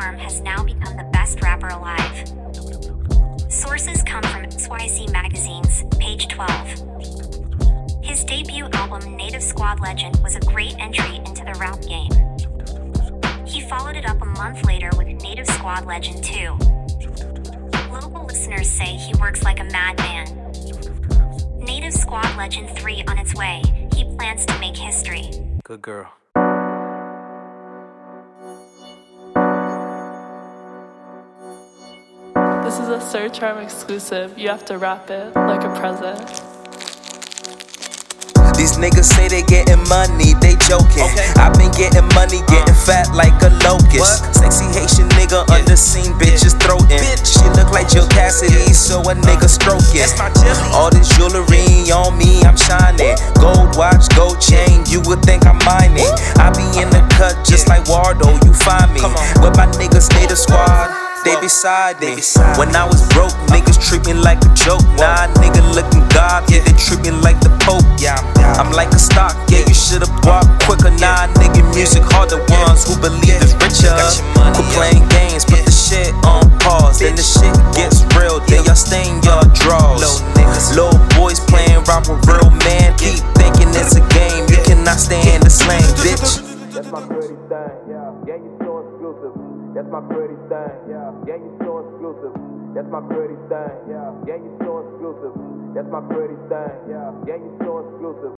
Arm has now become the best rapper alive. Sources come from XYZ Magazine's, page 12. His debut album Native Squad Legend was a great entry into the rap game. He followed it up a month later with Native Squad Legend 2. Local listeners say he works like a madman. Native Squad Legend 3 on its way. He plans to make history. Good girl. This is a Sir Charm exclusive. You have to wrap it like a present. These niggas say they getting money, they joking. I've been getting money, getting fat like a locust. Sexy Haitian nigga on the scene, bitches throatin'. She look like Jill Cassidy, so a nigga stroking. All this jewelry on me, I'm shining. Gold watch, gold chain, you would think I'm mining. I be in the cut just like Wardo, you find me. With my niggas, Native Squad, they beside me. When I was broke, niggas treat me like a joke. Nah, nigga looking God, yeah, they treat me like the Pope. I'm like a stock, yeah, you should've bought quicker. Nah, nigga, music hard, the ones who believe it's richer. Quit playing games, put the shit on pause. Then the shit gets real, then y'all stain your drawers. Little boys playing rock with real man. Keep thinking it's a game, you cannot stand the slang, bitch. That's my pretty thing, yeah, you so exclusive. That's my pretty thing, yeah, you so exclusive. That's my pretty thing, yeah, you so exclusive. That's my pretty thing, yeah, you so exclusive.